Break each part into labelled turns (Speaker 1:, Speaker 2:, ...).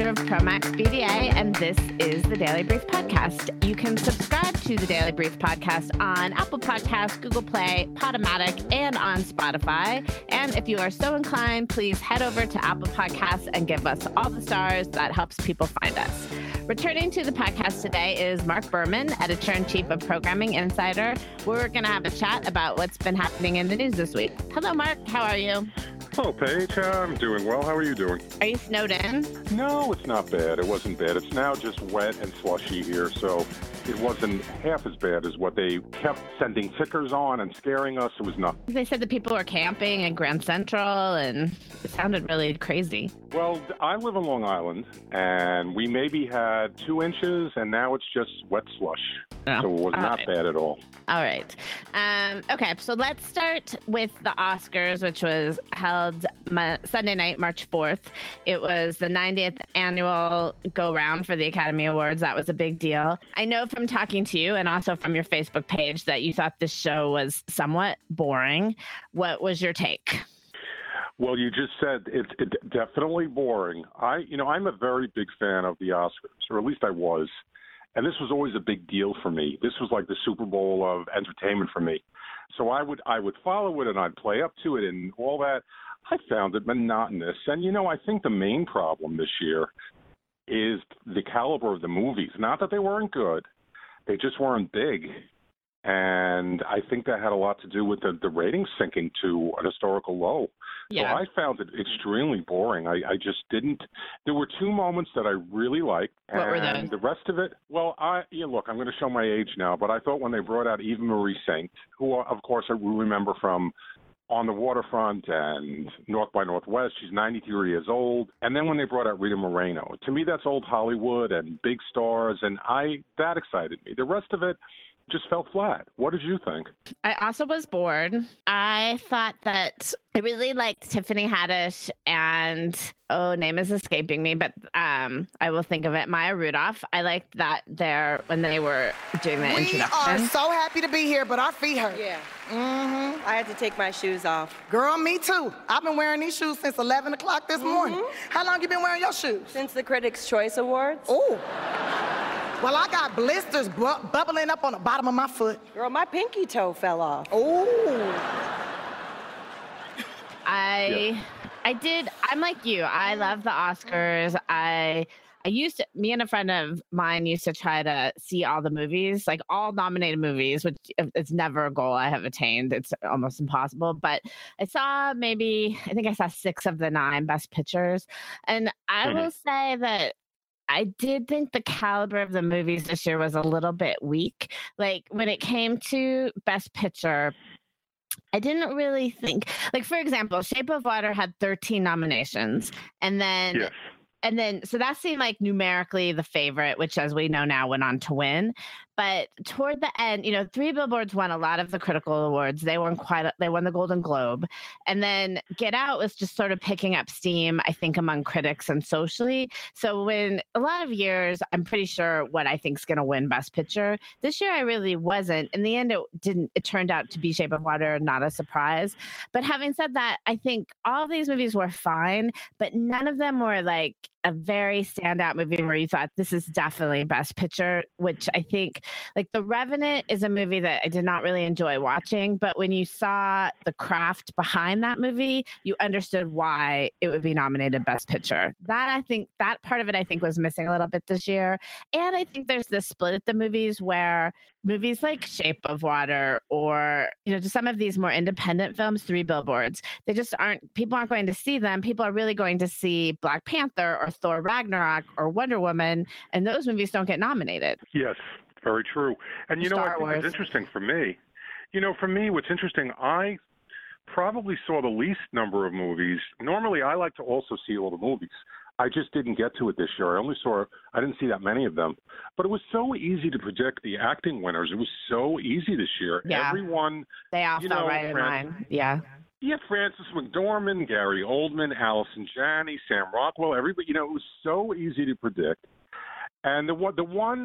Speaker 1: of Promax BDA, and this is the Daily Brief Podcast. You can subscribe to the Daily Brief Podcast on Apple Podcasts, Google Play, Podomatic, and on Spotify. And if you are so inclined, please head over to Apple Podcasts and give us all the stars. That helps people find us. Returning to the podcast today is Mark Berman, Editor-in-Chief of Programming Insider. We're going to have a chat about what's been happening in the news this week. Hello, Mark. How are you?
Speaker 2: Hello, Paige. I'm doing well. How are you doing?
Speaker 1: Are you snowed in?
Speaker 2: No, it's not bad. It wasn't bad. It's now just wet and slushy here, so it wasn't half as bad as what they kept sending tickers on and scaring us. It was nothing.
Speaker 1: They said that people were camping in Grand Central, and it sounded really crazy.
Speaker 2: Well, I live on Long Island, and we maybe had 2 inches, and now it's just wet slush.
Speaker 1: Oh,
Speaker 2: so it was not bad at all.
Speaker 1: All right. Okay, so let's start with the Oscars, which was held Sunday night, March 4th. It was the 90th annual go-round for the Academy Awards. That was a big deal. I know from talking to you and also from your Facebook page that you thought this show was somewhat boring. What was your take?
Speaker 2: Well, you just said it's definitely boring. I'm a very big fan of the Oscars, or at least I was. And this was always a big deal for me. This was like the Super Bowl of entertainment for me. So I would follow it and I'd play up to it and all that. I found it monotonous. And, I think the main problem this year is the caliber of the movies. Not that they weren't good. They just weren't big. And I think that had a lot to do with the ratings sinking to an historical low.
Speaker 1: Yeah.
Speaker 2: So I found it extremely boring. I just didn't. There were 2 moments that I really liked.
Speaker 1: What were
Speaker 2: and
Speaker 1: those?
Speaker 2: The rest of it, well, look, I'm going to show my age now, but I thought when they brought out Eva Marie Saint, who, of course, I remember from On the Waterfront and North by Northwest. She's 93 years old. And then when they brought out Rita Moreno, to me, that's old Hollywood and big stars, and that excited me. The rest of it just fell flat. What did you think?
Speaker 1: I also was bored. I thought that I really liked Tiffany Haddish and, name is escaping me, but I will think of it, Maya Rudolph. I liked that when they were doing the introduction.
Speaker 3: We are so happy to be here, but our feet hurt.
Speaker 4: Yeah.
Speaker 3: Mm-hmm.
Speaker 4: I had to take my shoes off.
Speaker 3: Girl, me too. I've been wearing these shoes since 11 o'clock this morning. How long you been wearing your shoes?
Speaker 4: Since the Critics' Choice Awards.
Speaker 3: Ooh. Well, I got blisters bubbling up on the bottom of my foot.
Speaker 4: Girl, my pinky toe fell off.
Speaker 3: Ooh.
Speaker 1: I'm like you. I love the Oscars. Me and a friend of mine used to try to see all the movies, like all nominated movies, which it's never a goal I have attained. It's almost impossible. But I think I saw 6 of the 9 Best Pictures. And I will say that I did think the caliber of the movies this year was a little bit weak. Like when it came to Best Picture, I didn't really think, like, for example, Shape of Water had 13 nominations. And then,
Speaker 2: Yes.
Speaker 1: So that seemed like numerically the favorite, which, as we know now, went on to win. But toward the end, Three Billboards won a lot of the critical awards. They won the Golden Globe. And then Get Out was just sort of picking up steam, I think, among critics and socially. So when a lot of years, I'm pretty sure what I think is going to win Best Picture. This year, I really wasn't. In the end, it turned out to be Shape of Water, not a surprise. But having said that, I think all these movies were fine, but none of them were like a very standout movie where you thought this is definitely Best Picture, which I think, like, The Revenant is a movie that I did not really enjoy watching, but when you saw the craft behind that movie, you understood why it would be nominated Best Picture. That part of it, I think, was missing a little bit this year. And I think there's this split at the movies where movies like Shape of Water or, just some of these more independent films, Three Billboards, people aren't going to see them. People are really going to see Black Panther or Thor Ragnarok or Wonder Woman, and those movies don't get nominated.
Speaker 2: Yes, very true. And
Speaker 1: Star
Speaker 2: what
Speaker 1: Wars.
Speaker 2: was interesting for me? For me, what's interesting, I probably saw the least number of movies. Normally, I like to also see all the movies. I just didn't get to it this year. I didn't see that many of them. But it was so easy to predict the acting winners. It was so easy this year.
Speaker 1: Yeah.
Speaker 2: Everyone.
Speaker 1: They all fell right in line. Yeah.
Speaker 2: Yeah, Frances McDormand, Gary Oldman, Allison Janney, Sam Rockwell, everybody. It was so easy to predict. And the one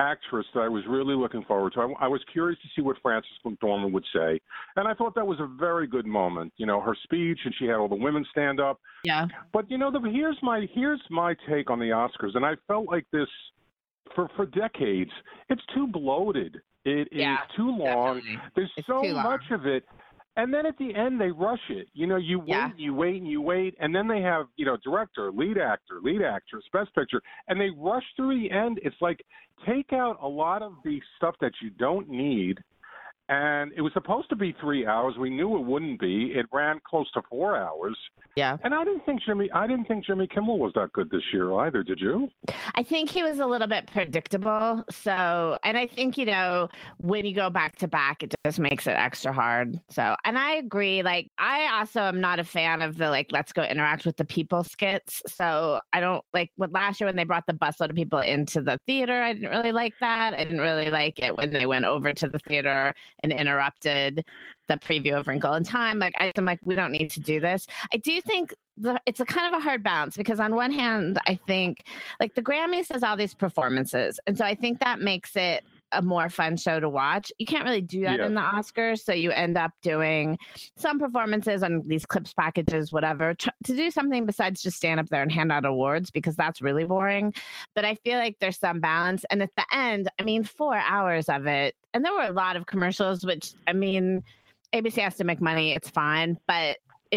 Speaker 2: actress that I was really looking forward to. I was curious to see what Frances McDormand would say, and I thought that was a very good moment. You know, her speech, and she had all the women stand up.
Speaker 1: Yeah.
Speaker 2: But you know, here's my take on the Oscars, and I felt like this for decades. It's too bloated. It is too long.
Speaker 1: Definitely.
Speaker 2: There's so much of it. And then at the end, they rush it. You know, you wait, and you wait. And then they have, you know, director, lead actor, lead actress, best picture. And they rush through the end. It's like, take out a lot of the stuff that you don't need. And it was supposed to be 3 hours. We knew it wouldn't be. It ran close to 4 hours.
Speaker 1: Yeah.
Speaker 2: And I didn't think Jimmy Kimmel was that good this year either. Did you?
Speaker 1: I think he was a little bit predictable. So, and I think, you know, when you go back to back, it just makes it extra hard. So, and I agree. Like, I also am not a fan of the, like, let's go interact with the people skits. So I don't like what last year when they brought the busload of people into the theater. I didn't really like that. I didn't really like it when they went over to the theater and interrupted the preview of Wrinkle in Time. Like, I'm like, we don't need to do this. I do think it's a kind of a hard balance because on one hand, I think like the Grammys has all these performances. And so I think that makes it a more fun show to watch. You can't really do that in the Oscars. So you end up doing some performances on these clips packages, whatever, to do something besides just stand up there and hand out awards because that's really boring. But I feel like there's some balance. And at the end, I mean, 4 hours of it. And there were a lot of commercials, which, I mean, ABC has to make money. It's fine. But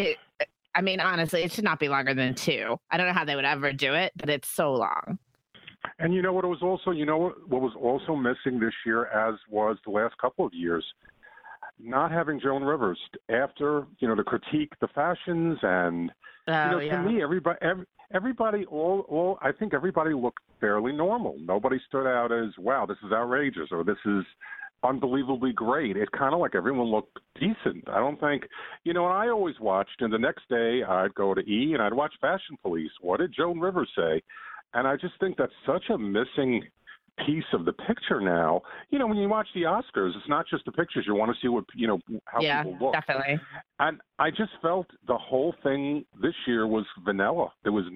Speaker 1: I mean, honestly, it should not be longer than 2. I don't know how they would ever do it, but it's so long.
Speaker 2: And you know what? It was also, what was also missing this year, as was the last couple of years, not having Joan Rivers after, you know, to critique the fashions and, to me, everybody, I think everybody looked fairly normal. Nobody stood out as, wow, this is outrageous or this is unbelievably great. It kind of like everyone looked decent. I don't think, and I always watched, and the next day I'd go to E! And I'd watch Fashion Police. What did Joan Rivers say? And I just think that's such a missing piece of the picture now. When you watch the Oscars, it's not just the pictures. You want to see what, how people look.
Speaker 1: Yeah, definitely.
Speaker 2: And I just felt the whole thing this year was vanilla. There was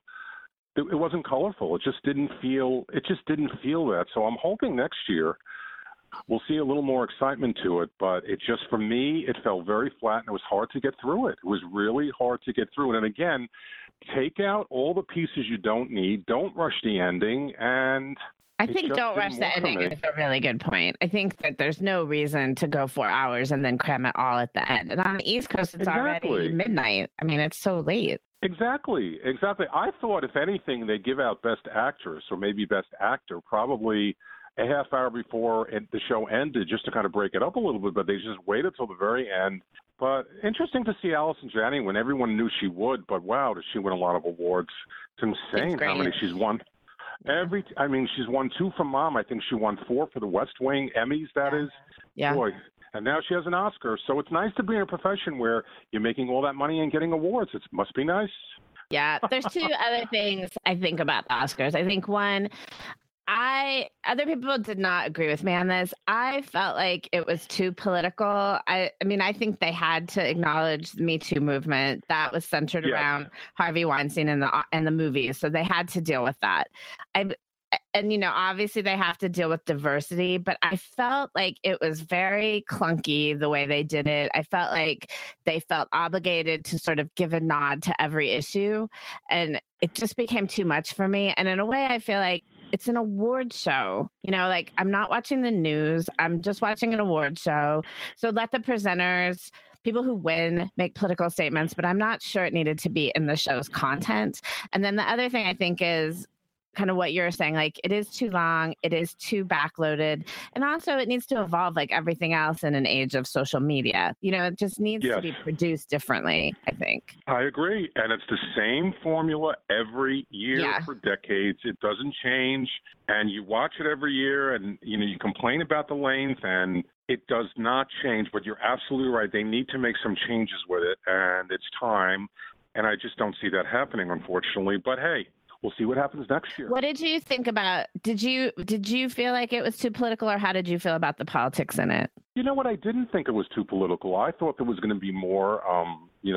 Speaker 2: it wasn't colorful. It just didn't feel that. So I'm hoping next year we'll see a little more excitement to it. But it just, for me, it felt very flat and it was hard to get through it. It was really hard to get through it. And again, take out all the pieces you don't need. Don't rush the ending. And
Speaker 1: I think don't rush the ending is a really good point. I think that there's no reason to go 4 hours and then cram it all at the end. And on the East Coast, it's already midnight. I mean, it's so late.
Speaker 2: Exactly. I thought, if anything, they give out Best Actress or maybe Best Actor probably a half hour before the show ended, just to kind of break it up a little bit, but they just waited till the very end. But interesting to see Allison Janney when everyone knew she would, but wow, does she win a lot of awards. It's insane how many she's won. She's won 2 from Mom. I think she won 4 for the West Wing Emmys, that is.
Speaker 1: Yeah.
Speaker 2: Boy. And now she has an Oscar. So it's nice to be in a profession where you're making all that money and getting awards. It must be nice.
Speaker 1: Yeah. There's 2 other things I think about the Oscars. I think one, other people did not agree with me on this. I felt like it was too political. I think they had to acknowledge the Me Too movement that was centered around Harvey Weinstein and the movies. So they had to deal with that. Obviously they have to deal with diversity, but I felt like it was very clunky the way they did it. I felt like they felt obligated to sort of give a nod to every issue, and it just became too much for me. And in a way, I feel like it's an award show, I'm not watching the news. I'm just watching an award show. So let the presenters, people who win, make political statements, but I'm not sure it needed to be in the show's content. And then the other thing I think is kind of what you're saying, like it is too long, it is too backloaded, and also it needs to evolve like everything else in an age of social media. It just needs to be produced differently, I think. I
Speaker 2: agree, and it's the same formula every year for decades. It doesn't change, and you watch it every year, and you complain about the length, and it does not change. But you're absolutely right. They need to make some changes with it, and it's time. And I just don't see that happening, unfortunately. But hey, we'll see what happens next year.
Speaker 1: What did you think about? Did you feel like it was too political, or how did you feel about the politics in it?
Speaker 2: You know what? I didn't think it was too political. I thought there was going to be more,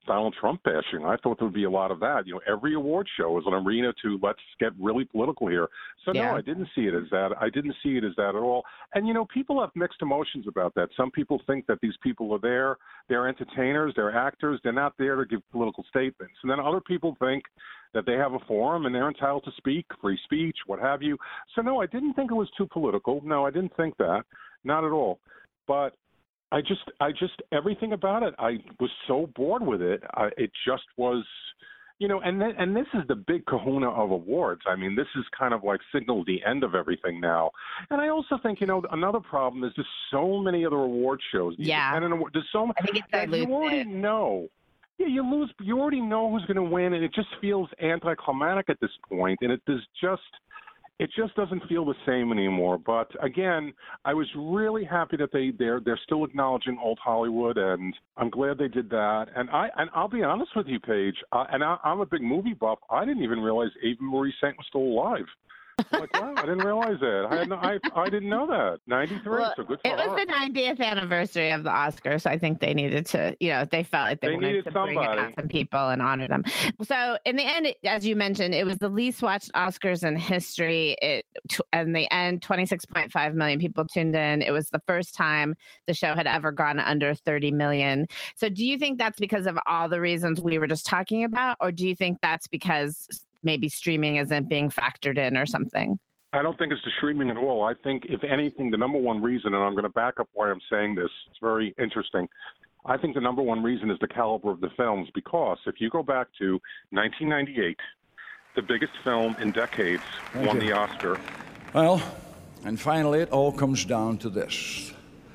Speaker 2: Donald Trump bashing. I thought there would be a lot of that. Every award show is an arena to let's get really political here. So no, I didn't see it as that. I didn't see it as that at all. And people have mixed emotions about that. Some people think that these people are there, they're entertainers, they're actors, they're not there to give political statements. And then other people think that they have a forum and they're entitled to speak, free speech, what have you. So no, I didn't think it was too political. No, I didn't think that, not at all. But I just everything about it, I was so bored with it. It just was, and this is the big kahuna of awards. I mean, this is kind of like signals the end of everything now. And I also think, another problem is there's so many other award shows.
Speaker 1: Yeah.
Speaker 2: There's so much.
Speaker 1: I think it's diluted.
Speaker 2: You already know. Yeah, you already know who's going to win, and it just feels anticlimactic at this point. And it just doesn't feel the same anymore. But again, I was really happy that they're still acknowledging old Hollywood, and I'm glad they did that. And I'll be honest with you, Paige, I'm a big movie buff. I didn't even realize Ava Marie Saint was still alive. I'm like, wow, I didn't realize that. I didn't know that. 93,
Speaker 1: well,
Speaker 2: so good for her.
Speaker 1: It was the 90th anniversary of the Oscars, so I think they needed to, they felt like they wanted to bring out some people and honor them. So in the end, as you mentioned, it was the least watched Oscars in history. In the end, 26.5 million people tuned in. It was the first time the show had ever gone under 30 million. So do you think that's because of all the reasons we were just talking about, or do you think that's because maybe streaming isn't being factored in or something?
Speaker 2: I don't think it's the streaming at all. I think, if anything, the number one reason, and I'm going to back up why I'm saying this, it's very interesting. I think the number one reason is the caliber of the films, because if you go back to 1998, the biggest film in decades won the Oscar.
Speaker 5: Well, and finally, it all comes down to this: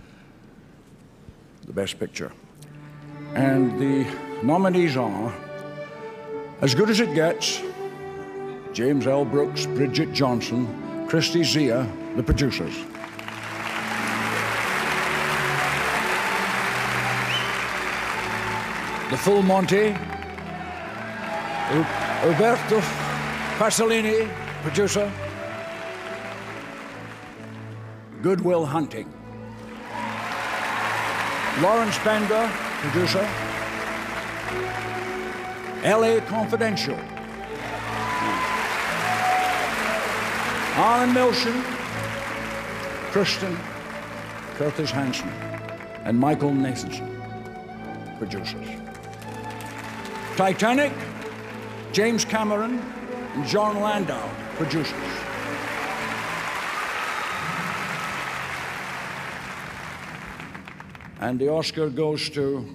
Speaker 5: the Best Picture. And the nominees are As Good as It Gets, James L. Brooks, Bridget Johnson, Christy Zia, the producers. The Full Monty, Roberto Pasolini, producer. Good Will Hunting. Lawrence Bender, producer. L.A. Confidential. Alan Milson, Kristen Curtis Hanson, and Michael Nathanson, producers. Titanic, James Cameron and John Landau, producers. And the Oscar goes to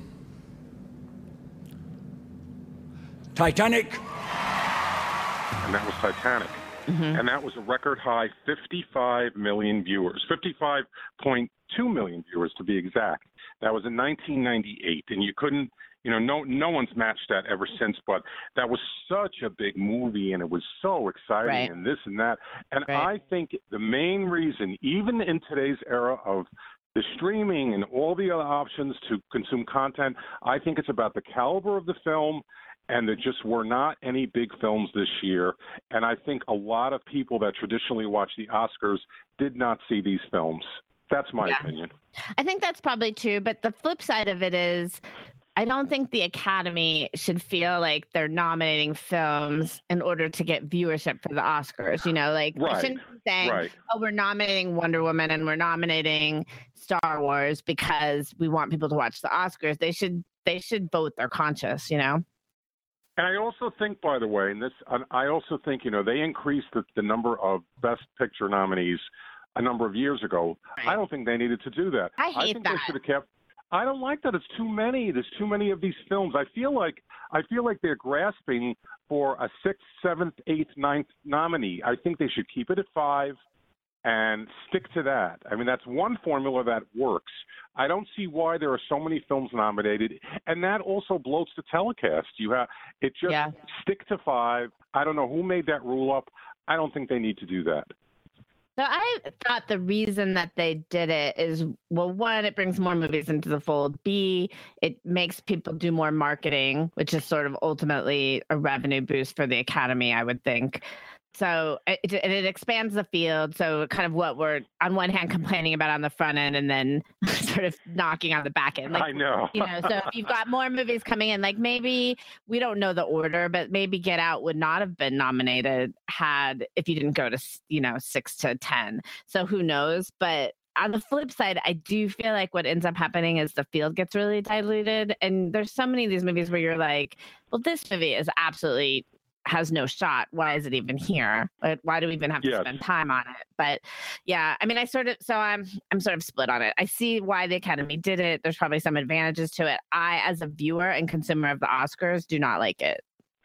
Speaker 5: Titanic.
Speaker 2: And that was Titanic. Mm-hmm. And that was a record high 55 million viewers, 55.2 million viewers to be exact. That was in 1998, and you couldn't, no one's matched that ever since. But that was such a big movie, and it was so exciting, and this and that. And I think the main reason, even in today's era of the streaming and all the other options to consume content, I think it's about the caliber of the film. And there just were not any big films this year. And I think a lot of people that traditionally watch the Oscars did not see these films. That's my opinion.
Speaker 1: I think that's probably true. But the flip side of it is, I don't think the Academy should feel like they're nominating films in order to get viewership for the Oscars. They shouldn't be saying, oh, we're nominating Wonder Woman and we're nominating Star Wars because we want people to watch the Oscars. They should vote their conscience,
Speaker 2: And I also think, by the way, they increased the number of Best Picture nominees a number of years ago. Right. I don't think they needed to do that.
Speaker 1: I think
Speaker 2: they should have kept. I don't like that. It's too many. There's too many of these films. I feel like they're grasping for a 6th, 7th, 8th, 9th nominee. I think they should keep it at 5 and stick to that. I mean, that's one formula that works. I don't see why there are so many films nominated, and that also bloats the telecast. Stick to 5. I don't know who made that rule up. I don't think they need to do that.
Speaker 1: So I thought the reason that they did it is, well, one, it brings more movies into the fold. B, it makes people do more marketing, which is sort of ultimately a revenue boost for the Academy, I would think. So it expands the field. So kind of what we're on one hand complaining about on the front end and then sort of knocking on the back end. Like,
Speaker 2: I know.
Speaker 1: So if you've got more movies coming in, like maybe we don't know the order, but maybe Get Out would not have been nominated if you didn't go to, 6 to 10. So who knows? But on the flip side, I do feel like what ends up happening is the field gets really diluted. And there's so many of these movies where you're like, well, this movie is absolutely has no shot. Why is it even here? Why do we even have to spend time on it? But yeah, I mean, I'm sort of split on it. I see why the Academy did it. There's probably some advantages to it. I, as a viewer and consumer of the Oscars, do not like it.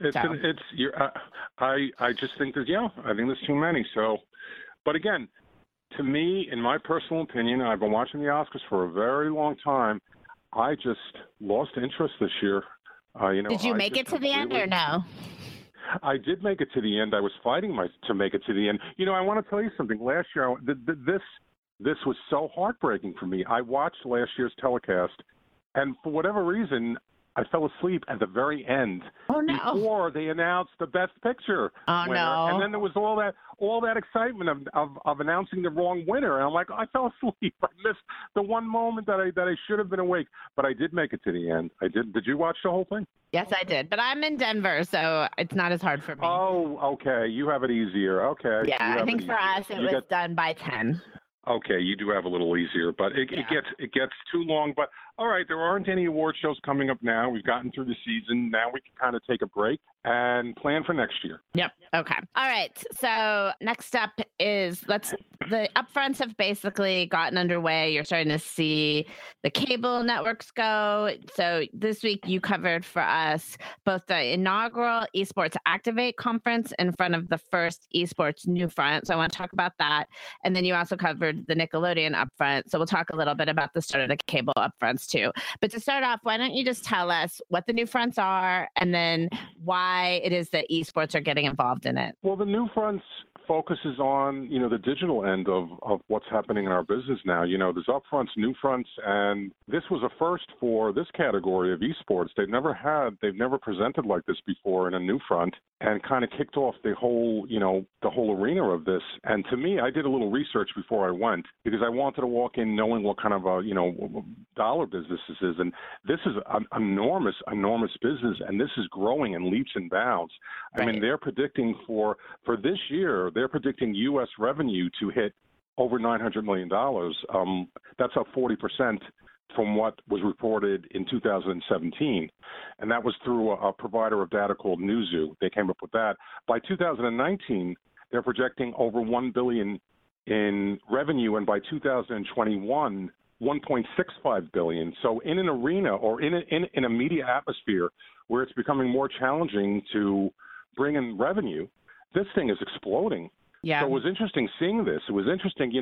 Speaker 2: I just think I think there's too many. So, but again, to me, in my personal opinion, I've been watching the Oscars for a very long time. I just lost interest this year.
Speaker 1: Did you make it to the end or no?
Speaker 2: I did make it to the end. I was fighting to make it to the end. I want to tell you something. Last year, this was so heartbreaking for me. I watched last year's telecast, and for whatever reason, I fell asleep at the very end.
Speaker 1: Oh, no.
Speaker 2: Before they announced the Best Picture winner.
Speaker 1: No.
Speaker 2: And then there was all that excitement of announcing the wrong winner. And I'm like, I fell asleep. I missed the one moment that I should have been awake. But I did make it to the end. I did. Did you watch the whole thing?
Speaker 1: Yes, I did. But I'm in Denver, so it's not as hard for me.
Speaker 2: Oh, okay. You have it easier. Okay.
Speaker 1: Yeah, I think for us it was done by 10.
Speaker 2: Okay, you do have a little easier, but it gets too long. But all right, there aren't any award shows coming up now. We've gotten through the season. Now we can kind of take a break and plan for next year.
Speaker 1: Yep. Okay. All right. So next up is the upfronts have basically gotten underway. You're starting to see the cable networks go. So this week you covered for us both the inaugural Esports Activate conference in front of the first Esports Newfront. So I want to talk about that. And then you also covered the Nickelodeon upfront. So we'll talk a little bit about the start of the cable upfronts too. But to start off, why don't you just tell us what the Newfronts are and then why it is that esports are getting involved in it?
Speaker 2: Well, the Newfronts focuses on, the digital end of what's happening in our business now. There's upfronts, Newfronts, and this was a first for this category of esports. They've never presented like this before in a Newfront and kind of kicked off the whole arena of this. And to me, I did a little research before I went because I wanted to walk in knowing what kind of a, dollar business this is. And this is an enormous business, and this is growing in leaps and bounds. Right. I mean, they're predicting for this year, they're predicting U.S. revenue to hit over $900 million. That's up 40% from what was reported in 2017. And that was through a provider of data called Newzoo. They came up with that. By 2019, they're projecting over $1 billion in revenue, and by 2021, $1.65 billion. So in an arena or in a media atmosphere where it's becoming more challenging to bring in revenue, this thing is exploding. Yeah. So it was interesting seeing this. It was interesting,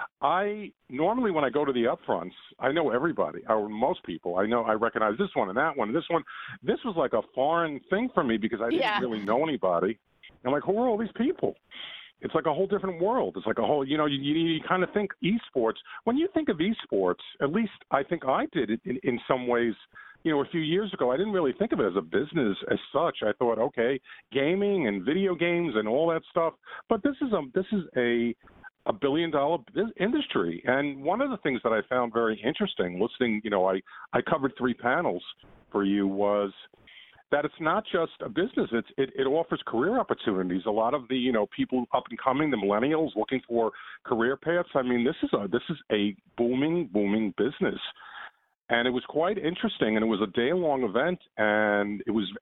Speaker 2: I normally when I go to the upfronts, I know everybody, or most people. I recognize this one and that one and this one. This was like a foreign thing for me because I didn't really know anybody. I'm like, who are all these people? It's like a whole different world. It's like a whole, you kind of think esports. When you think of esports, at least I think I did it in some ways. A few years ago, I didn't really think of it as a business as such. I thought, okay, gaming and video games and all that stuff. But this is a billion-dollar industry. And one of the things that I found very interesting, listening, I covered 3 panels for you, was that it's not just a business. It offers career opportunities. A lot of the people up and coming, the millennials looking for career paths. I mean, this is a booming business. And it was quite interesting, and it was a day-long event, and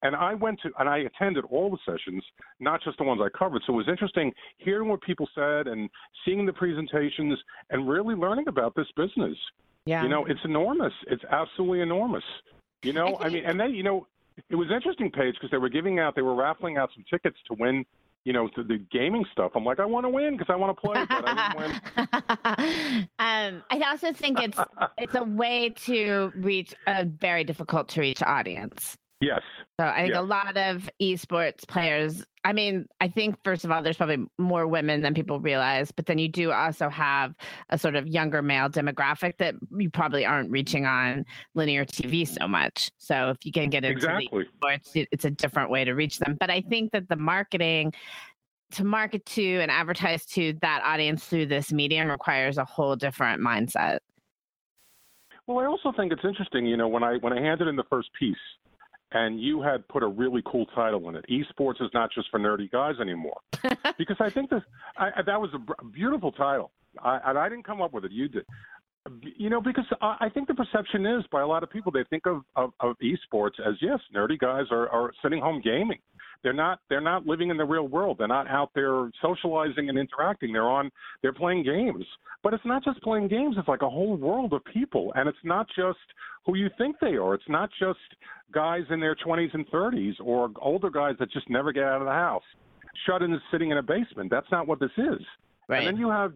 Speaker 2: I attended all the sessions, not just the ones I covered. So it was interesting hearing what people said and seeing the presentations and really learning about this business. Yeah. It's enormous. It's absolutely enormous. I mean, and then, it was interesting, Paige, because they were raffling out some tickets to win, to the gaming stuff. I'm like, I want to win because I want to play, but I didn't win.
Speaker 1: I also think it's a way to reach a very difficult to reach audience.
Speaker 2: Yes.
Speaker 1: So I think a lot of esports players, I mean, I think, first of all, there's probably more women than people realize, but then you do also have a sort of younger male demographic that you probably aren't reaching on linear TV so much. So if you can get into the esports, it's a different way to reach them. But I think that the marketing to market to and advertise to that audience through this medium requires a whole different mindset.
Speaker 2: Well, I also think it's interesting, when I handed in the first piece and you had put a really cool title in it, Esports is not just for nerdy guys anymore. Because I think that was a beautiful title. And I didn't come up with it. You did. Because I think the perception is by a lot of people, they think of esports as, yes, nerdy guys are sitting home gaming. They're not living in the real world. They're not out there socializing and interacting. They're playing games. But it's not just playing games. It's like a whole world of people. And it's not just who you think they are. It's not just guys in their 20s and 30s or older guys that just never get out of the house, shut in and sitting in a basement. That's not what this is. Right. And then you have,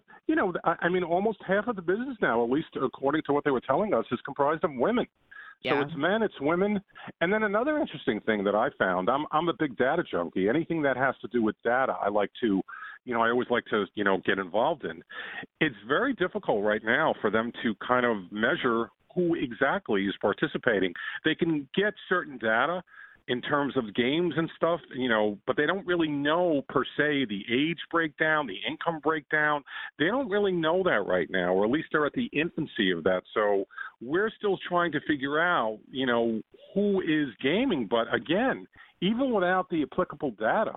Speaker 2: almost half of the business now, at least according to what they were telling us, is comprised of women. Yeah. So it's men, it's women. And then another interesting thing that I found, I'm a big data junkie. Anything that has to do with data, I like to, I always like to, get involved in. It's very difficult right now for them to kind of measure who exactly is participating. They can get certain data in terms of games and stuff, but they don't really know per se the age breakdown, the income breakdown. They don't really know that right now, or at least they're at the infancy of that. So we're still trying to figure out, who is gaming. But again, even without the applicable data,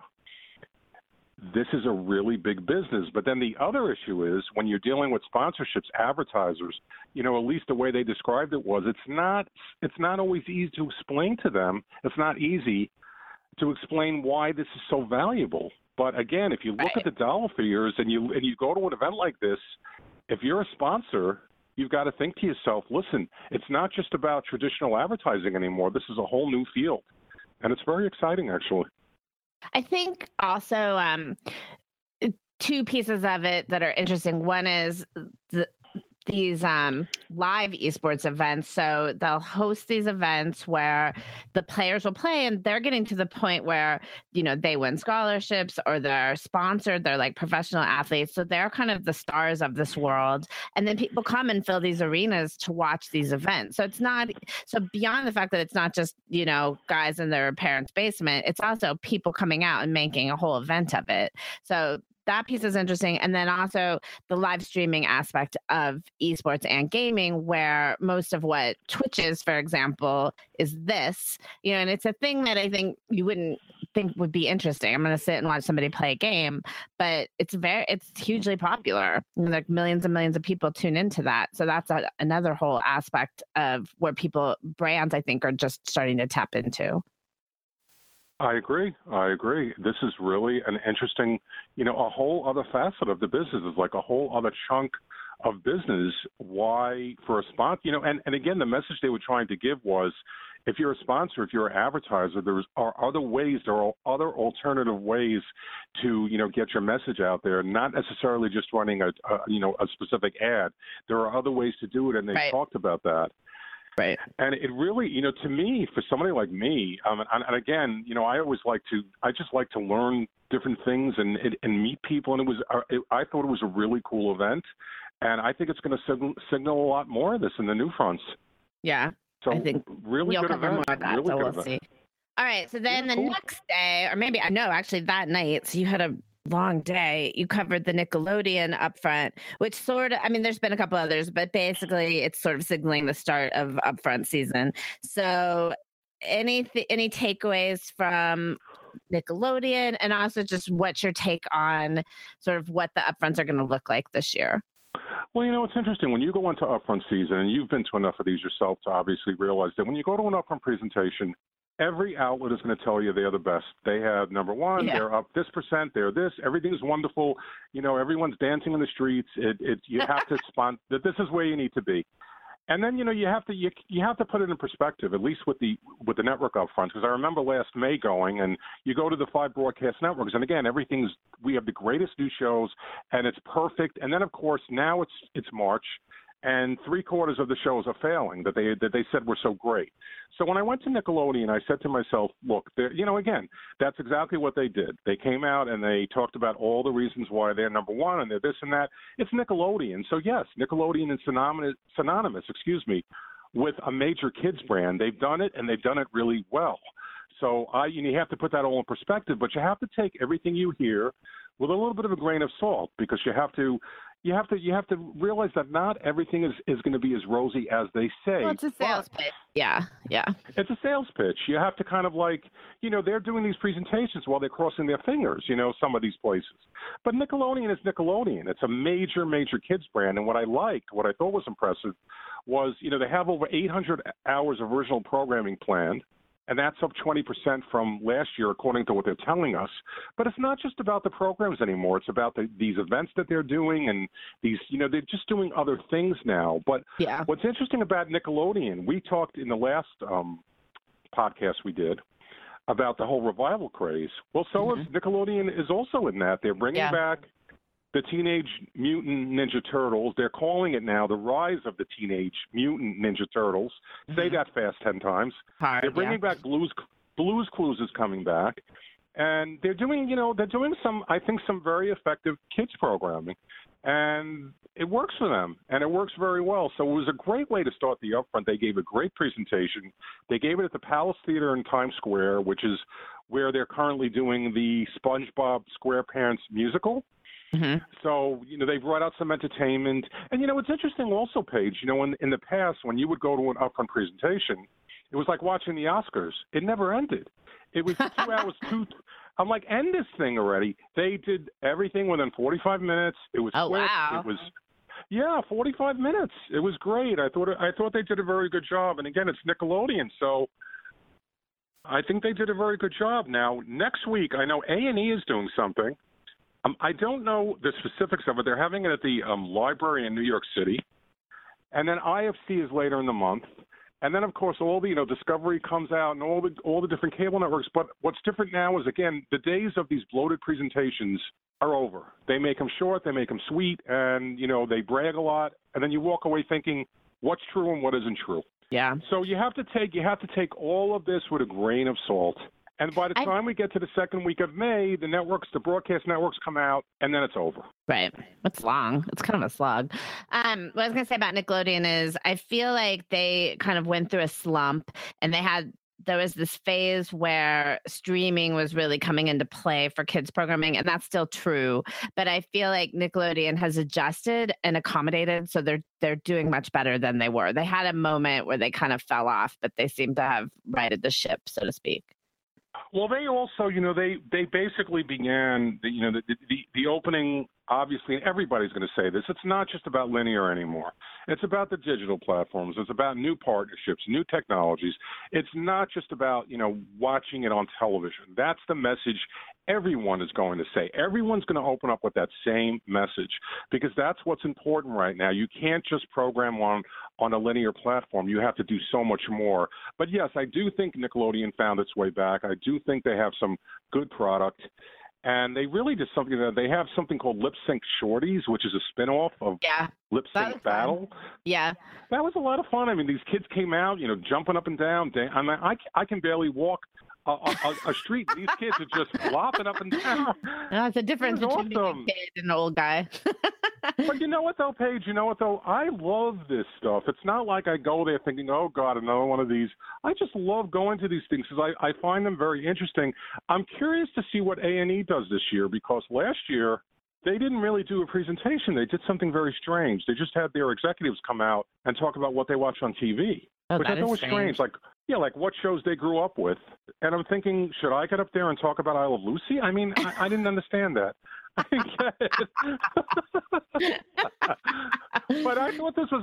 Speaker 2: this is a really big business. But then the other issue is when you're dealing with sponsorships, advertisers, at least the way they described it was, it's not always easy to explain to them. It's not easy to explain why this is so valuable. But again, if you look at the dollar figures and you go to an event like this, if you're a sponsor, you've got to think to yourself, listen, it's not just about traditional advertising anymore. This is a whole new field. And it's very exciting, actually.
Speaker 1: I think also two pieces of it that are interesting. One is these live esports events. So they'll host these events where the players will play and they're getting to the point where, they win scholarships or they're sponsored. They're like professional athletes. So they're kind of the stars of this world. And then people come and fill these arenas to watch these events. So it's not, so beyond the fact that it's not just, guys in their parents' basement, it's also people coming out and making a whole event of it. So that piece is interesting. And then also the live streaming aspect of esports and gaming, where most of what Twitch is, for example, is this, and it's a thing that I think you wouldn't think would be interesting. I'm going to sit and watch somebody play a game, but it's hugely popular. Like millions and millions of people tune into that. So that's another whole aspect of where brands, I think, are just starting to tap into.
Speaker 2: I agree. This is really an interesting, a whole other facet of the business is like a whole other chunk of business. Why for a sponsor, and again, the message they were trying to give was, if you're a sponsor, if you're an advertiser, there are other alternative ways to, get your message out there, not necessarily just running a specific ad. There are other ways to do it, and they talked about that. Right. And it really, to me, for somebody like me, and again, I just like to learn different things and meet people. And I thought it was a really cool event. And I think it's going to signal a lot more of this in the new fronts.
Speaker 1: Yeah.
Speaker 2: So
Speaker 1: I think
Speaker 2: really
Speaker 1: you'll
Speaker 2: good
Speaker 1: cover
Speaker 2: event.
Speaker 1: more of that.
Speaker 2: Really
Speaker 1: so we'll
Speaker 2: event.
Speaker 1: see. All right. So then the next day, or maybe, actually that night, so you had a long day, you covered the Nickelodeon upfront, which sort of, there's been a couple others, but basically it's sort of signaling the start of upfront season. So any takeaways from Nickelodeon, and also just what's your take on sort of what the upfronts are going to look like this year?
Speaker 2: Well, it's interesting. When you go into upfront season, and you've been to enough of these yourself to obviously realize that when you go to an upfront presentation, every outlet is going to tell you they're the best. They have number one, they're up this percent, they're this, everything's wonderful. Everyone's dancing in the streets. You have to respond that this is where you need to be. And then, you have to put it in perspective, at least with the network up front, because I remember last May going, and you go to the 5 broadcast networks, and again, we have the greatest new shows, and it's perfect. And then, of course, now it's March, and 3/4 of the shows are failing that they said were so great. So when I went to Nickelodeon, I said to myself, look, again, that's exactly what they did. They came out and they talked about all the reasons why they're number one and they're this and that. It's Nickelodeon. So yes, Nickelodeon is synonymous with a major kids brand. They've done it, and they've done it really well. So you have to put that all in perspective, but you have to take everything you hear with a little bit of a grain of salt, because you have to realize that not everything is going to be as rosy as they say.
Speaker 1: Well, it's a sales pitch. Yeah.
Speaker 2: It's a sales pitch. You have to kind of they're doing these presentations while they're crossing their fingers, some of these places. But Nickelodeon is Nickelodeon. It's a major, major kids brand. And what I thought was impressive was, they have over 800 hours of original programming planned. And that's up 20% from last year, according to what they're telling us. But it's not just about the programs anymore. It's about these events that they're doing, and these, they're just doing other things now. But what's interesting about Nickelodeon, we talked in the last podcast we did about the whole revival craze. Well, so is Nickelodeon is also in that. They're bringing back the Teenage Mutant Ninja Turtles. They're calling it now the Rise of the Teenage Mutant Ninja Turtles. Say that fast 10 times. They're bringing back Blue's Clues is coming back. And they're doing, some very effective kids programming. And it works for them, and it works very well. So it was a great way to start the Upfront. They gave a great presentation. They gave it at the Palace Theater in Times Square, which is where they're currently doing the SpongeBob SquarePants musical. So, they brought out some entertainment. And, it's interesting also, Paige, in the past, when you would go to an Upfront presentation, it was like watching the Oscars. It never ended. It was 2 hours, I'm like, end this thing already. They did everything within 45 minutes. It was quick.
Speaker 1: Wow.
Speaker 2: It was, 45 minutes. It was great. I thought they did a very good job. And again, it's Nickelodeon, so I think they did a very good job. Now, next week, I know A&E is doing something. I don't know the specifics of it. They're having it at the library in New York City. And then IFC is later in the month. And then, of course, all the, Discovery comes out and all the different cable networks. But what's different now is, again, the days of these bloated presentations are over. They make them short. They make them sweet. And, they brag a lot. And then you walk away thinking what's true and what isn't true.
Speaker 1: Yeah.
Speaker 2: So you have to take all of this with a grain of salt. And by the time we get to the second week of May, the broadcast networks come out, and then it's over.
Speaker 1: Right. It's long. It's kind of a slog. What I was going to say about Nickelodeon is I feel like they kind of went through a slump, and there was this phase where streaming was really coming into play for kids programming, and that's still true. But I feel like Nickelodeon has adjusted and accommodated, so they're doing much better than they were. They had a moment where they kind of fell off, but they seem to have righted the ship, so to speak.
Speaker 2: Well, they also, they basically began, the opening, obviously, and everybody's going to say this, it's not just about linear anymore. It's about the digital platforms. It's about new partnerships, new technologies. It's not just about, watching it on television. That's the message everyone is going to say. Everyone's going to open up with that same message, because that's what's important right now. You can't just program on a linear platform. You have to do so much more. But yes, I do think Nickelodeon found its way back. I do think they have some good product. And they really did something they have something called Lip Sync Shorties, which is a spinoff of Lip Sync Battle.
Speaker 1: Fun. Yeah.
Speaker 2: That was a lot of fun. I mean, these kids came out, jumping up and down. I mean, I can barely walk a street. These kids are just flopping up and down.
Speaker 1: That's the difference between a kid and an old guy.
Speaker 2: But you know what, though, Paige? I love this stuff. It's not like I go there thinking, oh, God, another one of these. I just love going to these things because I find them very interesting. I'm curious to see what A&E does this year, because last year they didn't really do a presentation. They did something very strange. They just had their executives come out and talk about what they watch on TV, which I thought was strange. Like what shows they grew up with. And I'm thinking, should I get up there and talk about I Love Lucy? I mean, I didn't understand that. I didn't get it. But I thought this was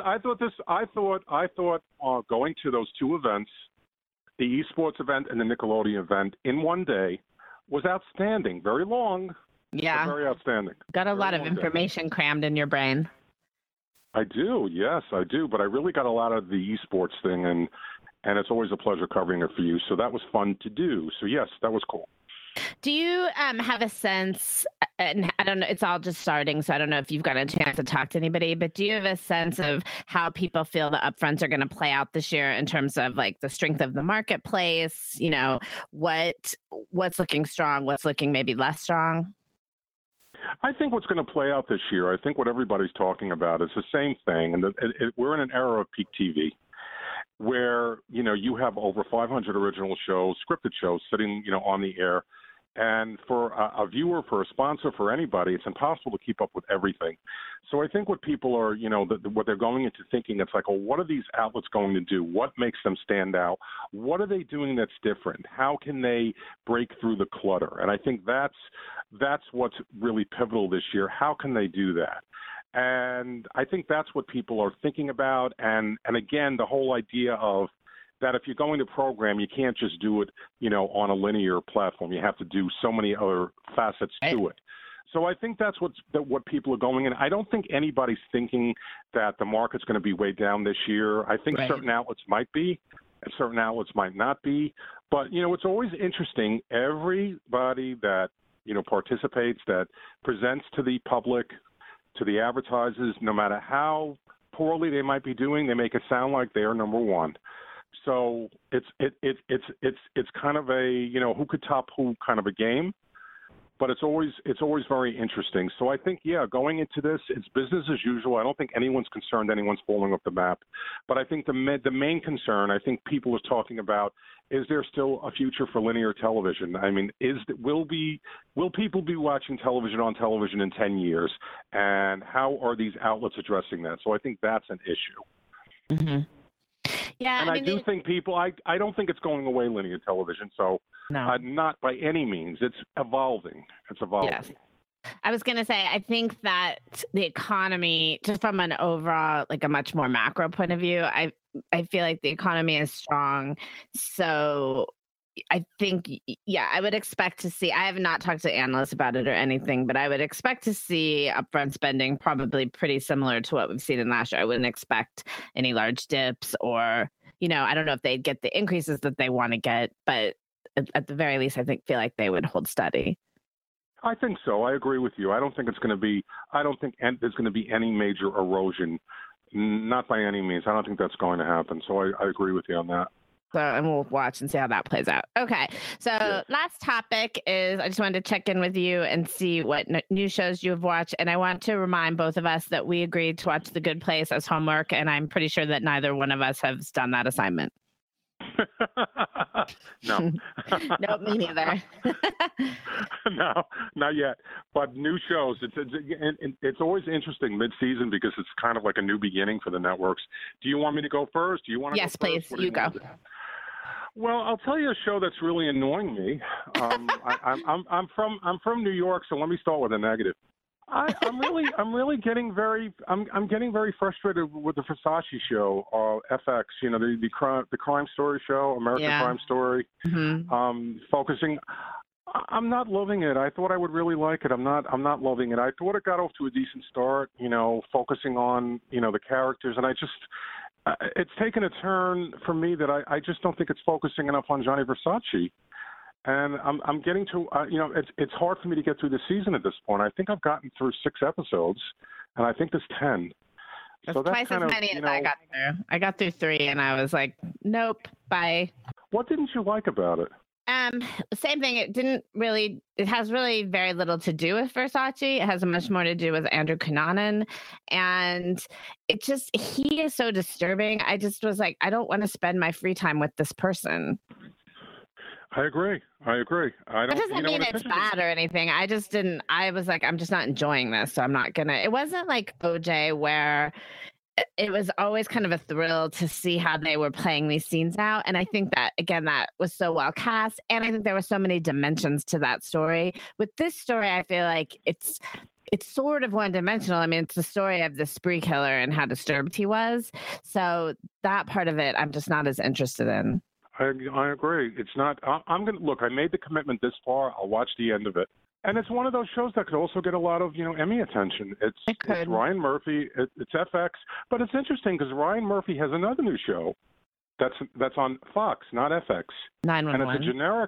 Speaker 2: I thought going to those two events, the esports event and the Nickelodeon event in one day, was outstanding. Very long. Yeah. Very outstanding.
Speaker 1: Got a lot of information crammed in your brain.
Speaker 2: I do. Yes, I do. But I really got a lot of the esports thing, and it's always a pleasure covering it for you. So that was fun to do. So yes, that was cool.
Speaker 1: Do you have a sense, and I don't know, it's all just starting, so I don't know if you've got a chance to talk to anybody, but do you have a sense of how people feel the upfronts are going to play out this year in terms of like the strength of the marketplace, what's looking strong, what's looking maybe less strong?
Speaker 2: I think what's going to play out this year, I think what everybody's talking about is the same thing, and we're in an era of peak TV. where, you have over 500 original shows, scripted shows sitting, on the air. And for a viewer, for a sponsor, for anybody, it's impossible to keep up with everything. So I think what people are, what they're going into thinking, it's like, well, what are these outlets going to do? What makes them stand out? What are they doing that's different? How can they break through the clutter? And I think that's what's really pivotal this year. How can they do that? And I think that's what people are thinking about. And again, the whole idea of that if you're going to program, you can't just do it, on a linear platform. You have to do so many other facets to it. So I think that's what people are going in. I don't think anybody's thinking that the market's going to be way down this year. I think certain outlets might be, and certain outlets might not be. But, it's always interesting. Everybody that, participates, that presents to the public, to the advertisers, no matter how poorly they might be doing, they make it sound like they are number one. So it's kind of a, who could top who kind of a game, but it's always very interesting. So I think, going into this, it's business as usual. I don't think anyone's concerned anyone's falling off the map. But I think the main concern, I think people are talking about, is there still a future for linear television? I mean, will people be watching television on television in 10 years? And how are these outlets addressing that? So I think that's an issue.
Speaker 1: Mm-hmm. Yeah,
Speaker 2: and I do think people, I don't think it's going away, linear television. So not by any means. It's evolving.
Speaker 1: Yes. I was going to say, I think that the economy, just from an overall, like a much more macro point of view, I feel like the economy is strong. So I think, I would expect to see, I have not talked to analysts about it or anything, but I would expect to see upfront spending probably pretty similar to what we've seen in last year. I wouldn't expect any large dips or, I don't know if they'd get the increases that they want to get, but at the very least, I feel like they would hold steady.
Speaker 2: I think so. I agree with you. I don't think there's going to be any major erosion, not by any means. I don't think that's going to happen. So I agree with you on that.
Speaker 1: So, and we'll watch and see how that plays out. Okay. So last topic is, I just wanted to check in with you and see what new shows you have watched. And I want to remind both of us that we agreed to watch The Good Place as homework. And I'm pretty sure that neither one of us has done that assignment.
Speaker 2: No.
Speaker 1: Nope, me neither.
Speaker 2: No, not yet. But new shows, it's always interesting mid-season because it's kind of like a new beginning for the networks. Do you want me to go first? Do you want to?
Speaker 1: Yes, please. You go.
Speaker 2: Well, I'll tell you a show that's really annoying me. I'm from New York, so let me start with a negative. I'm getting very frustrated with the Versace show, FX. The crime story show, American Crime Story. Mm-hmm. Focusing. I'm not loving it. I thought I would really like it. I'm not loving it. I thought it got off to a decent start. Focusing on the characters, and it's taken a turn for me that I just don't think it's focusing enough on Gianni Versace. And I'm getting to, it's hard for me to get through the season at this point. I think I've gotten through 6 episodes, and I think there's 10.
Speaker 1: That's twice as many as I got through. I got through 3, and I was like, nope, bye.
Speaker 2: What didn't you like about it?
Speaker 1: Same thing. It has really very little to do with Versace. It has much more to do with Andrew Cunanan. And he is so disturbing. I just was like, I don't want to spend my free time with this person.
Speaker 2: I agree. That doesn't
Speaker 1: mean it's bad or anything. I was like, I'm just not enjoying this. So I'm not it wasn't like OJ where it was always kind of a thrill to see how they were playing these scenes out. And I think that, again, that was so well cast. And I think there were so many dimensions to that story. With this story, I feel like it's sort of one-dimensional. I mean, it's the story of the spree killer and how disturbed he was. So that part of it, I'm just not as interested in.
Speaker 2: I agree. It's not. I'm going to look. I made the commitment this far. I'll watch the end of it. And it's one of those shows that could also get a lot of Emmy attention. It's Ryan Murphy. It's FX, but it's interesting because Ryan Murphy has another new show that's on Fox, not FX.
Speaker 1: 911.
Speaker 2: And it's a generic.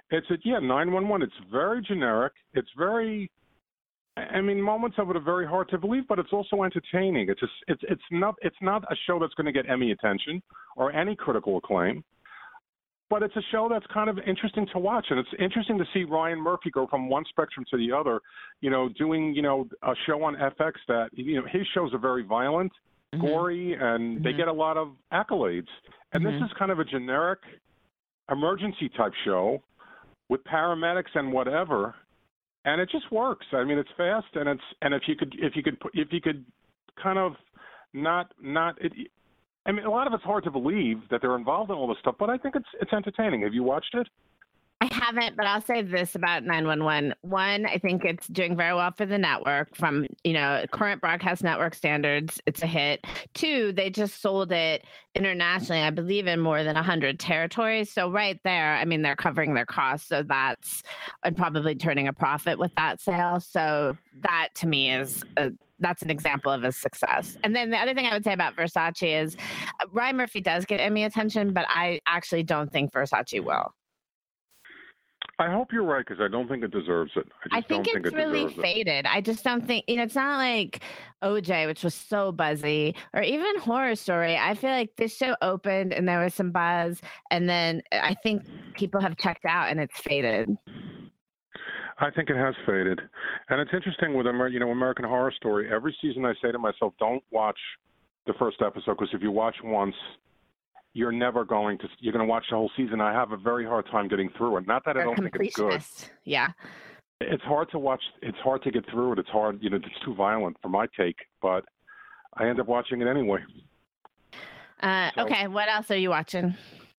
Speaker 2: 911. It's very generic. It's very. I mean, moments of it are very hard to believe, but it's also entertaining. It's not a show that's going to get Emmy attention or any critical acclaim. But it's a show that's kind of interesting to watch, and it's interesting to see Ryan Murphy go from one spectrum to the other, doing, a show on FX that, his shows are very violent, gory, and they get a lot of accolades. And this is kind of a generic emergency type show with paramedics and whatever, and it just works. I mean, it's fast, and if you could kind of not it, I mean, a lot of it's hard to believe that they're involved in all this stuff, but I think it's entertaining. Have you watched it?
Speaker 1: I haven't, but I'll say this about 911. One, I think it's doing very well for the network from, current broadcast network standards. It's a hit. Two, they just sold it internationally, I believe, in more than 100 territories. So right there, I mean, they're covering their costs. So and probably turning a profit with that sale. So that to me that's an example of a success. And then the other thing I would say about Versace is Ryan Murphy does get Emmy attention, but I actually don't think Versace will.
Speaker 2: I hope you're right, because I don't think it deserves it.
Speaker 1: I think it's really faded. I just don't think, it's not like OJ, which was so buzzy, or even Horror Story. I feel like this show opened and there was some buzz, and then I think people have checked out and it's faded.
Speaker 2: I think it has faded. And it's interesting with American Horror Story. Every season I say to myself, don't watch the first episode, because if you watch once, you're going to watch the whole season. I have a very hard time getting through it. Not that I don't think it's good.
Speaker 1: Yeah.
Speaker 2: It's hard to watch. It's hard to get through it. It's hard, it's too violent for my take, but I end up watching it anyway.
Speaker 1: Okay. What else are you watching?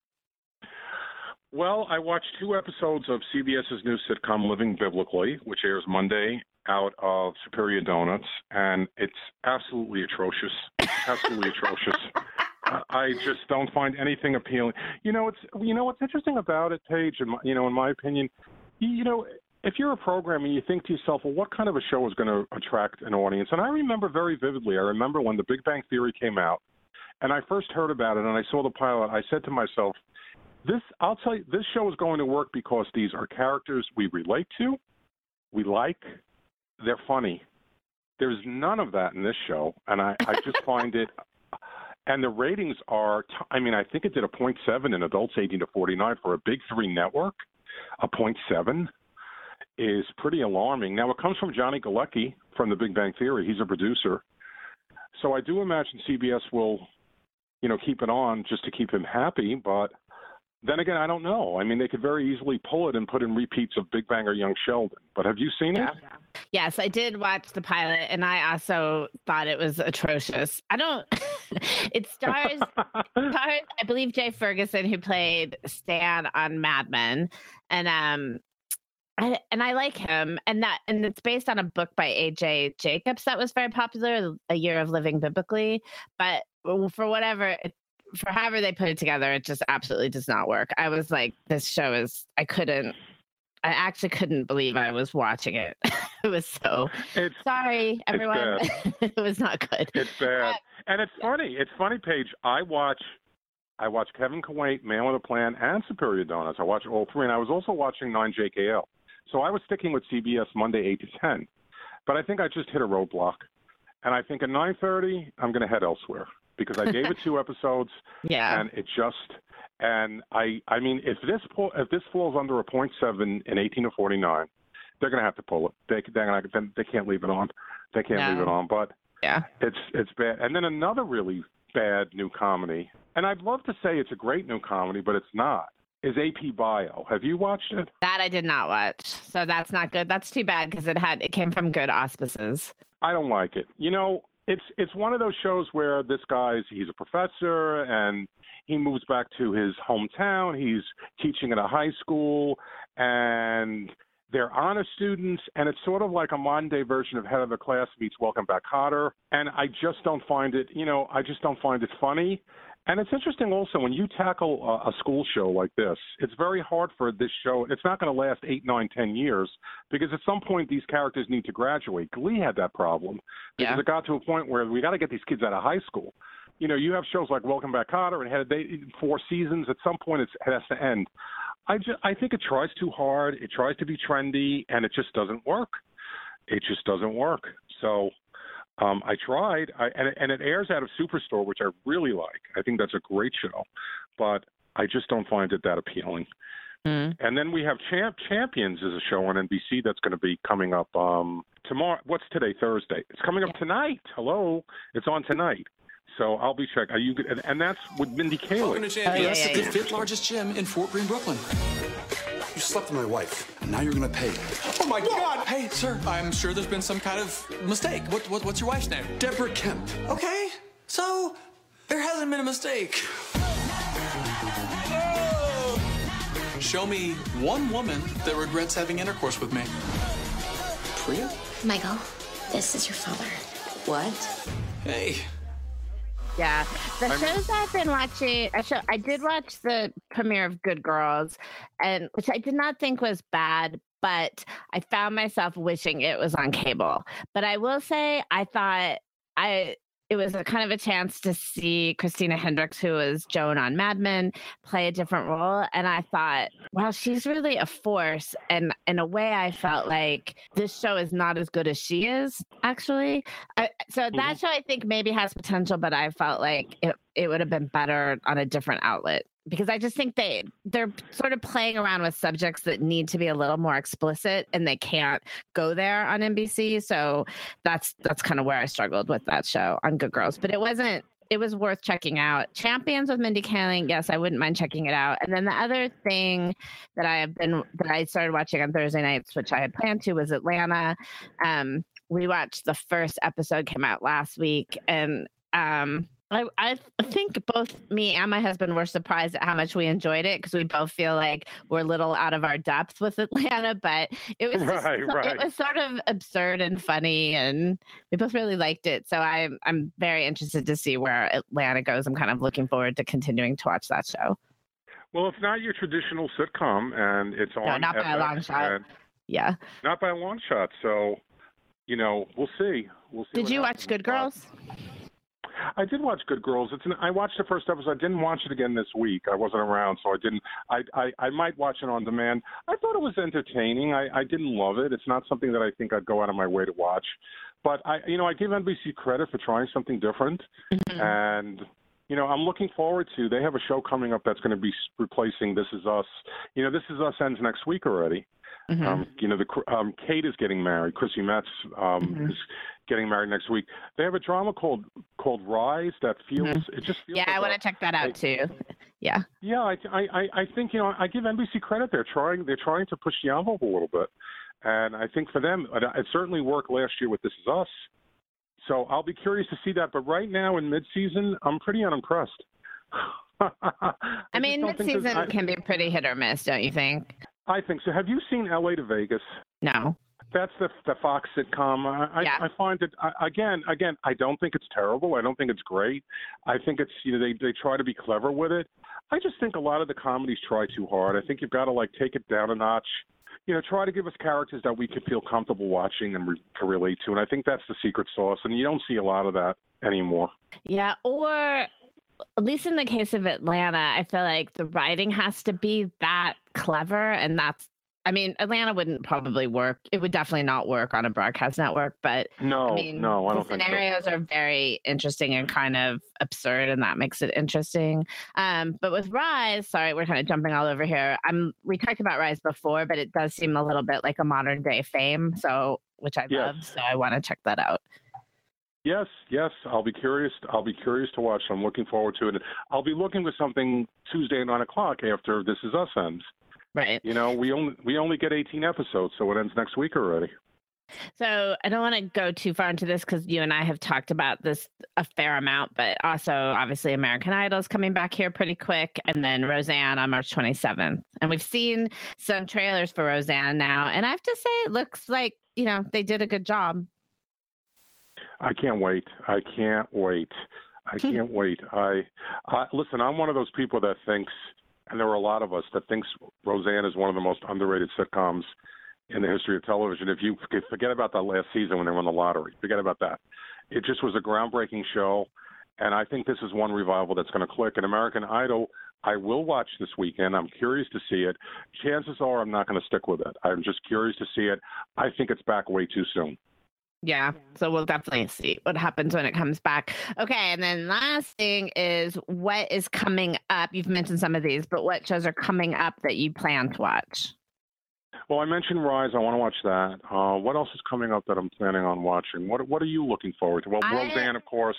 Speaker 2: Well, I watched 2 episodes of CBS's new sitcom Living Biblically, which airs Monday out of Superior Donuts, and it's absolutely atrocious. Absolutely atrocious. I just don't find anything appealing. What's interesting about it, Paige, in my opinion, if you're a programmer and you think to yourself, well, what kind of a show is going to attract an audience? And I remember very vividly, when The Big Bang Theory came out, and I first heard about it and I saw the pilot, I said to myself, I'll tell you, this show is going to work because these are characters we relate to, we like, they're funny. There's none of that in this show, and I just find it. And the ratings are, I think it did a 0.7 in adults 18 to 49 for a Big 3 network. A 0.7 is pretty alarming. Now, it comes from Johnny Galecki from The Big Bang Theory. He's a producer. So I do imagine CBS will, keep it on just to keep him happy. But then again, I don't know. They could very easily pull it and put in repeats of Big Bang or Young Sheldon. But have you seen it?
Speaker 1: Yes, I did watch the pilot, and I also thought it was atrocious. It stars, I believe, Jay Ferguson, who played Stan on Mad Men, and I like him, and it's based on a book by A.J. Jacobs that was very popular, A Year of Living Biblically. But for however they put it together, it just absolutely does not work. I was like, this show is, I actually couldn't believe I was watching it. It was sorry, everyone. It was not good.
Speaker 2: It's bad. And it's funny. It's funny, Paige. I watch Kevin Kuwait, Man with a Plan, and Superior Donuts. I watch all 3, and I was also watching 9JKL. So I was sticking with CBS Monday 8 to 10. But I think I just hit a roadblock. And I think at 9:30, I'm going to head elsewhere, because I gave it 2 episodes.
Speaker 1: Yeah.
Speaker 2: And it just – and if this falls under a 0.7 in 18 to 49, they're going to have to pull it. They can't leave it on. They can't leave it on. But
Speaker 1: yeah,
Speaker 2: it's bad. And then another really bad new comedy, and I'd love to say it's a great new comedy, but it's not, is AP Bio. Have you watched it?
Speaker 1: That I did not watch. So that's not good. That's too bad, because it came from good auspices.
Speaker 2: I don't like it. It's one of those shows where this he's a professor, and he moves back to his hometown. He's teaching at a high school, and they're honor students, and it's sort of like a modern-day version of Head of the Class meets Welcome Back, Kotter. And I just don't find it, funny. And it's interesting also, when you tackle a school show like this, it's very hard for this show. It's not going to last 8, 9, 10 years, because at some point these characters need to graduate. Glee had that problem, because it got to a point where we got to get these kids out of high school. You have shows like Welcome Back, Kotter, and had 4 seasons. At some point, it has to end. I think it tries too hard. It tries to be trendy, and it just doesn't work. It just doesn't work. So I tried, and it airs out of Superstore, which I really like. I think that's a great show, but I just don't find it that appealing. Mm. And then we have Champions is a show on NBC that's going to be coming up tomorrow. What's today? Thursday. It's coming up tonight. Hello. It's on tonight. So I'll be checking. And that's with Mindy Kaling.
Speaker 6: Welcome to Champions,
Speaker 1: yeah,
Speaker 6: the
Speaker 1: yeah.
Speaker 6: fifth largest gym in Fort Greene, Brooklyn. You slept with my wife, and now you're gonna pay. Oh my God! Hey, sir, I'm sure there's been some kind of mistake. What's your wife's name? Deborah Kemp. Okay, so there hasn't been a mistake. Show me one woman that regrets having intercourse with me. Priya?
Speaker 7: Michael, this is your father.
Speaker 4: What?
Speaker 6: Hey.
Speaker 1: Yeah, the shows I've been watching. I did watch the premiere of Good Girls, and which I did not think was bad, but I found myself wishing it was on cable. But I will say, I thought it was a kind of a chance to see Christina Hendricks, who was Joan on Mad Men, play a different role. And I thought, wow, she's really a force. And in a way, I felt like this show is not as good as she is, actually. So that show, I think, maybe has potential, but I felt like it would have been better on a different outlet. Because I just think they're sort of playing around with subjects that need to be a little more explicit, and they can't go there on NBC. So that's kind of where I struggled with that show on Good Girls. But it was worth checking out. Champions with Mindy Kaling, yes, I wouldn't mind checking it out. And then the other thing that I started watching on Thursday nights, which I had planned to, was Atlanta. We watched the first episode, came out last week, and I think both me and my husband were surprised at how much we enjoyed it, because we both feel like we're a little out of our depth with Atlanta, but it was it was sort of absurd and funny, and we both really liked it. So I'm very interested to see where Atlanta goes. I'm kind of looking forward to continuing to watch that show.
Speaker 2: Well, it's not your traditional sitcom, and it's on.
Speaker 1: No, not by a long shot. Yeah.
Speaker 2: Not by a long shot. So, we'll see.
Speaker 1: Did you watch Good Girls?
Speaker 2: I did watch Good Girls. I watched the first episode. I didn't watch it again this week. I wasn't around, so I didn't. I might watch it on demand. I thought it was entertaining. I didn't love it. It's not something that I think I'd go out of my way to watch. But I give NBC credit for trying something different. Mm-hmm. And I'm looking forward to. They have a show coming up that's going to be replacing This Is Us. This Is Us ends next week already. Mm-hmm. Kate is getting married. Chrissy Metz is getting married next week. They have a drama called Rise that feels it just feels.
Speaker 1: Yeah,
Speaker 2: like
Speaker 1: I want to check that out too. Yeah.
Speaker 2: Yeah, I think I give NBC credit. They're trying to push the envelope a little bit, and I think for them it certainly worked last year with This Is Us. So I'll be curious to see that. But right now in mid-season, I'm pretty unimpressed.
Speaker 1: I mean, mid-season can be pretty hit or miss, don't you think?
Speaker 2: I think so. Have you seen LA to Vegas?
Speaker 1: No.
Speaker 2: That's the Fox sitcom. I find it again. I don't think it's terrible. I don't think it's great. I think it's they try to be clever with it. I just think a lot of the comedies try too hard. I think you've got to take it down a notch. Try to give us characters that we could feel comfortable watching and to relate to. And I think that's the secret sauce. And you don't see a lot of that anymore. Yeah,
Speaker 1: or at least in the case of Atlanta, I feel like the writing has to be that clever, and Atlanta wouldn't probably work. It would definitely not work on a broadcast network, but I don't think so. Scenarios are very interesting and kind of absurd, and that makes it interesting. But with Rise, sorry, we're kind of jumping all over here. We talked about Rise before, but it does seem a little bit like a modern day Fame, which I love, so I want to check that out.
Speaker 2: Yes. I'll be curious to watch. I'm looking forward to it. I'll be looking for something Tuesday at 9:00 after This Is Us ends.
Speaker 1: Right.
Speaker 2: We only get 18 episodes, so it ends next week already.
Speaker 1: So I don't want to go too far into this because you and I have talked about this a fair amount, but also obviously American Idol is coming back here pretty quick, and then Roseanne on March 27th. And we've seen some trailers for Roseanne now, and I have to say it looks like, they did a good job.
Speaker 2: I can't wait. Listen, I'm one of those people that thinks, and there are a lot of us that thinks Roseanne is one of the most underrated sitcoms in the history of television. If you forget about that last season when they won the lottery, forget about that. It just was a groundbreaking show, and I think this is one revival that's going to click. And American Idol, I will watch this weekend. I'm curious to see it. Chances are I'm not going to stick with it. I'm just curious to see it. I think it's back way too soon.
Speaker 1: Yeah, so we'll definitely see what happens when it comes back. Okay, and then last thing is what is coming up. You've mentioned some of these, but what shows are coming up that you plan to watch?
Speaker 2: Well, I mentioned Rise. I want to watch that. What else is coming up that I'm planning on watching? What are you looking forward to? Well, Roseanne, of course.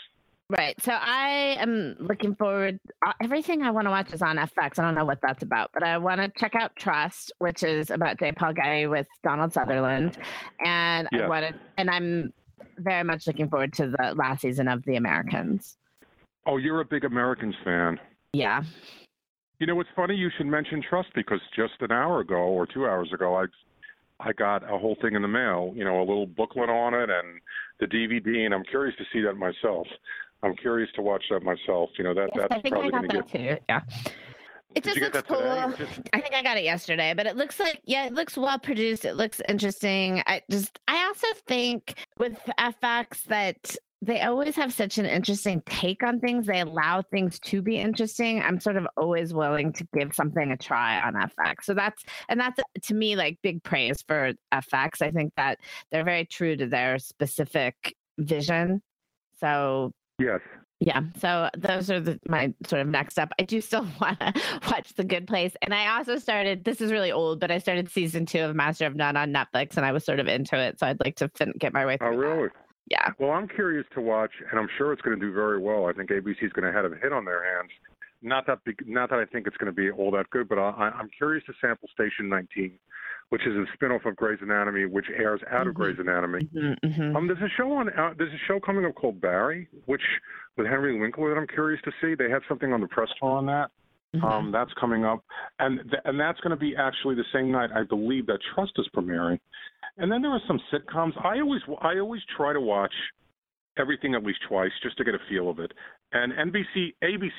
Speaker 1: Right. So I am looking forward. Everything I want to watch is on FX. I don't know what that's about, but I want to check out Trust, which is about J. Paul Getty with Donald Sutherland, and I'm very much looking forward to the last season of The Americans.
Speaker 2: Oh, you're a big Americans fan.
Speaker 1: Yeah.
Speaker 2: You know, it's funny you should mention Trust because just an hour ago or 2 hours ago, I got a whole thing in the mail, you know, a little booklet on it and the DVD, and I'm curious to see that myself. I'm curious to watch that myself. You know, that's
Speaker 1: I think
Speaker 2: probably
Speaker 1: I got that too. Yeah. It just looks cool. I think I got it yesterday, but it looks like, it looks well produced. It looks interesting. I also think with FX that they always have such an interesting take on things. They allow things to be interesting. I'm sort of always willing to give something a try on FX. So that's to me like big praise for FX. I think that they're very true to their specific vision. So
Speaker 2: yes.
Speaker 1: Yeah, so those are my sort of next up. I do still want to watch The Good Place. And I also started, this is really old, but I started season 2 of Master of None on Netflix, and I was sort of into it. So I'd like to get my way through.
Speaker 2: Oh, really?
Speaker 1: That. Yeah.
Speaker 2: Well, I'm curious to watch, and I'm sure it's going to do very well. I think ABC is going to have a hit on their hands. Not that I think it's going to be all that good, but I'm curious to sample Station 19, which is a spinoff of Grey's Anatomy, which airs out of Grey's Anatomy. There's a show coming up called Barry, which with Henry Winkler that I'm curious to see. They have something on the press tour on that. That's coming up, and that's going to be actually the same night I believe that Trust is premiering. And then there are some sitcoms. I always try to watch everything at least twice just to get a feel of it. And ABC,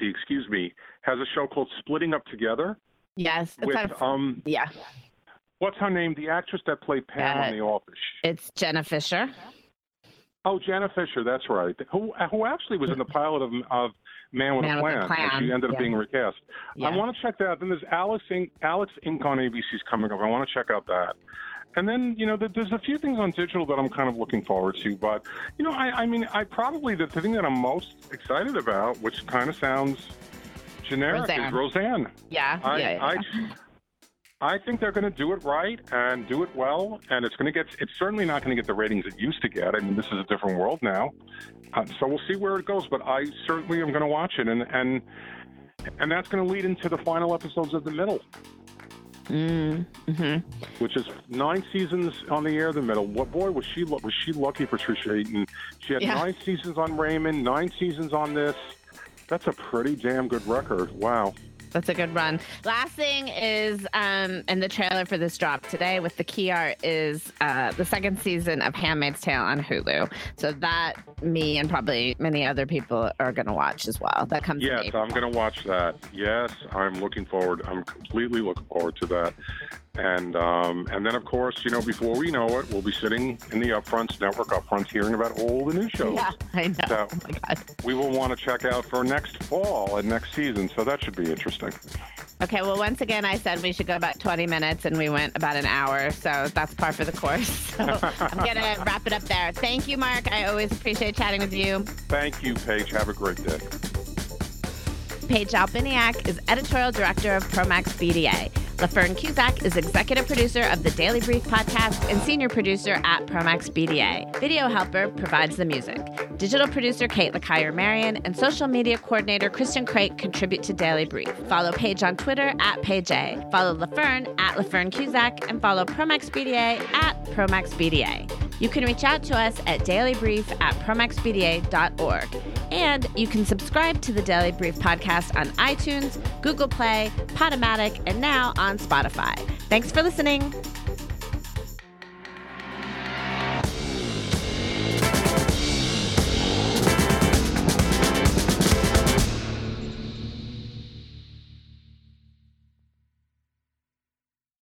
Speaker 2: has a show called Splitting Up Together.
Speaker 1: Yes.
Speaker 2: With
Speaker 1: yeah.
Speaker 2: What's her name? The actress that played Pam on The Office.
Speaker 1: It's Jenna Fisher.
Speaker 2: Oh, Jenna Fisher, that's right. Who actually was in the pilot of Man with a Plan. And she ended up being recast. Yeah. I want to check that out. Then there's Alex Inc. on ABC's coming up. I want to check out that. And then, you know, there's a few things on digital that I'm kind of looking forward to. But, you know, I probably, the thing that I'm most excited about, which kind of sounds generic, is Roseanne.
Speaker 1: Yeah.
Speaker 2: I think they're going to do it right and do it well. And it's certainly not going to get the ratings it used to get. I mean, this is a different world now. So we'll see where it goes. But I certainly am going to watch it. And that's going to lead into the final episodes of The Middle. Which is 9 seasons on the air. The Middle. What boy was she lucky, Patricia Heaton? She had 9 seasons on Raymond, 9 seasons on this. That's a pretty damn good record. Wow.
Speaker 1: That's a good run. Last thing is, and the trailer for this drop today with the key art is the second season of Handmaid's Tale on Hulu. So that me and probably many other people are going to watch as well. That comes.
Speaker 2: Yes, I'm going to watch that. Yes, I'm looking forward. I'm completely looking forward to that. And then, of course, you know, before we know it, we'll be sitting in the Upfronts, network Upfronts, hearing about all the new shows.
Speaker 1: Yeah, I know.
Speaker 2: So
Speaker 1: oh my God.
Speaker 2: We will want to check out for next fall and next season. So that should be interesting.
Speaker 1: Okay, well, once again, I said we should go about 20 minutes, and we went about an hour. So that's par for the course. So I'm going to wrap it up there. Thank you, Mark. I always appreciate chatting with you.
Speaker 2: Thank you, Paige. Have a great day.
Speaker 1: Paige Alpiniak is editorial director of Promax BDA. LaFern Cusack is executive producer of the Daily Brief podcast and senior producer at Promax BDA. Video helper provides the music. Digital producer Kate LaKire-Marion and social media coordinator Kristen Crate contribute to Daily Brief. Follow Paige on Twitter at Paige A. Follow LaFern at LaFern Cusack and follow Promax BDA at Promax BDA. You can reach out to us at dailybrief@promaxbda.org. And you can subscribe to the Daily Brief podcast on iTunes, Google Play, Podomatic, and now on Spotify. Thanks for listening.